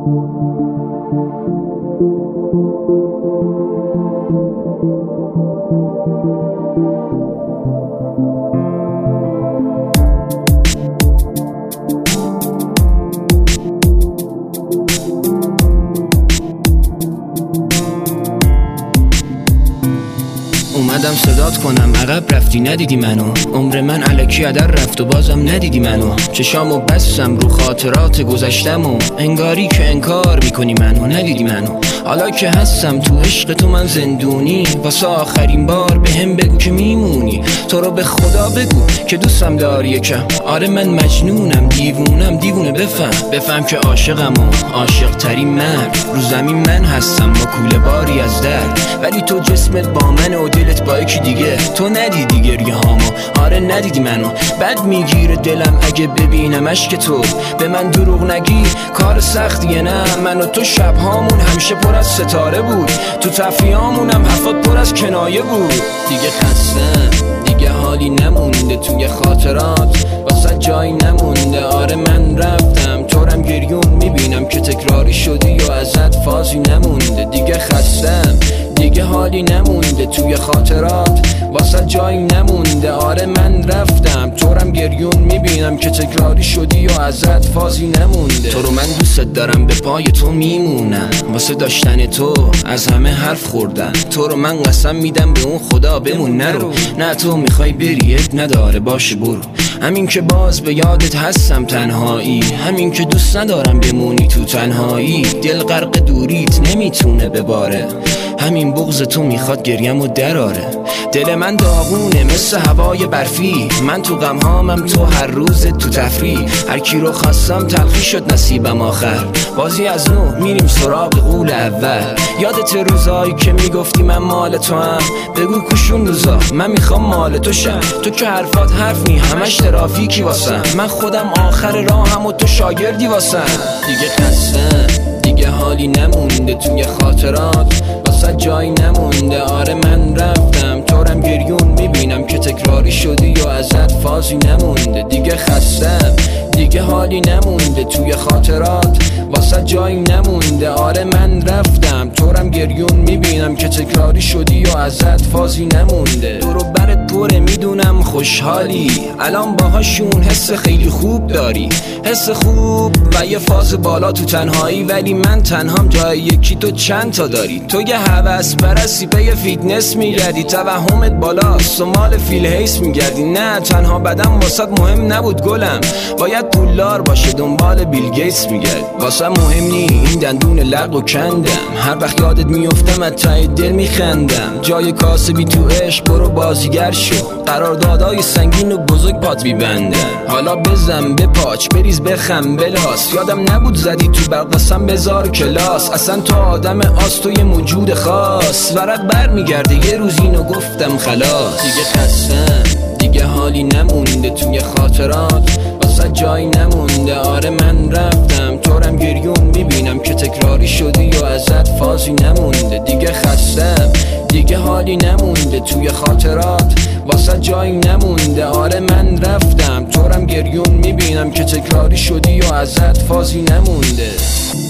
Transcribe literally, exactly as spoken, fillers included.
اومدم صدات کنم عقب رفتی ندیدی منو، عمر من الکی هدر رفت و بازم ندیدی منو. چشامو بستم رو خاطرات گذشتم و انگاری که انکار میکنی منو، ندیدی منو. حالا که هستم تو عشق تو من زندونی، واسه آخرین بار به هم بگو که میمونی. تو رو به خدا بگو که دوستم داری یکم. آره من مجنونم دیوونم دیوونه، بفهم بفهم که عاشقم و عاشق ترین مرد رو زمین من هستم با کوله باری از درد. ولی تو جسمت با من و دلت با یکی دیگه. تو ندیدی گریه هامو، آره ندیدی منو. بد میگیره دلم اگه ببینم اشک تو. به من دروغ نگی کار سختیه نه، من و تو شب هامون همیشه پر از ستاره بود. تو تفریامونم حرفات پر از کنایه بود. دیگه خستم دیگه حالی نمونده توی خاطرات، واسه جایی نمونده. آره من رفتم تورم گریون میبینم که تکراری شدی و ازت فازی نمونده. دیگه خستم دیگه حالی نمونده توی خاطرات، واسه جایی نمونده. آره من رفتم تورم گریون میبینم که تکراری شدی و ازت فازی نمونده. تو رو من دوست دارم به پای تو میمونم، واسه داشتن تو از همه حرف خوردن. تو رو من قسم میدم به اون خدا بمون نرو. نه تو میخوای بری اب نداره باشه برو. همین که باز به یادت هستم تنهایی، همین که دوست ندارم بمونی تو تنهایی. دل غرق دوریت نمیتونه بباره، همین بغض تو میخواد گریم و دراره. دل من داغونه مثل هوای برفی، من تو غم هامم تو هر روز تو تفریح. هر کی رو خواستم تلخی شد نصیبم آخر، بازی از نو میریم سراغ قول اول. یادت روزایی که میگفتی من مال تو هم، بگو کشون روزا من میخوام مال تو شم. تو که حرفات حرف نی همش ترافیکی واسم، من خودم آخر راهم و تو شاگردی واسم. دیگه خستم دیگه حالی نمونده توی خاطرات، واسه جایی نمونده. آره من رفتم تورم گریون میبینم که تکراری شدی و ازت فازی نمونده. دیگه خستم دیگه حالی نمونده توی خاطرات، واسه جایی نمونده. آره من رفتم تورم گریون میبینم که تکراری شدی و ازت فازی نمونده. دورو برت پره میدونم خوشحالی، الان باهاشون حس خیلی خوب داری، حس خوب و یه فاز بالا تو تنهایی. ولی من تنهام جای یکی تو چند تا داری. تو یه هوس پرستی پی فیتنس میگردی، توهمت بالاست و مال فیل هیس میگردی. نه تنها بدم واسط مهم نبود گلم، باید پولدار باشه دنبال بیل گیتس میگردی. واسه مهم نی این دندون لق و کندم، هر وقت یادت میفتم از ته دل میخندم. جای کاسبی تو عشق برو بازیگر شو، قراردادای سنگین و بزرگ پات میبندن. حالا بزن بپاچ بریز بخم بلاس، یادم نبود زدی تو برقصم بذار کلاس. اصلا تو آدم آس تو یه موجود خاص، ورق بر میگرده یه روز اینو گفتم خلاص. دیگه خستم دیگه حالی نمونده توی خاطرات، واسه جایی نمونده. آره من رفتم تورم گریون میبینم که تکراری شدی و ازت فازی نمونده. دیگه خستم دیگه حالی نمونده توی خاطرات، واسه جایی نمونده. آره من رفتم تورم گریون میبینم که تکراری شدی و ازت فازی نمونده.